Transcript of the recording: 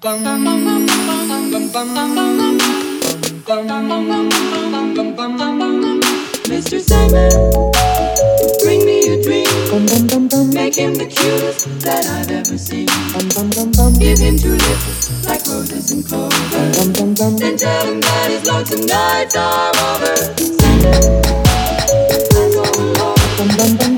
Mr. Sandman, bring me a dream. Make him the cutest that I've ever seen. Give him two lips like roses and clover. Then tell him that his lonesome nights are over. Sandman, I'm so alone.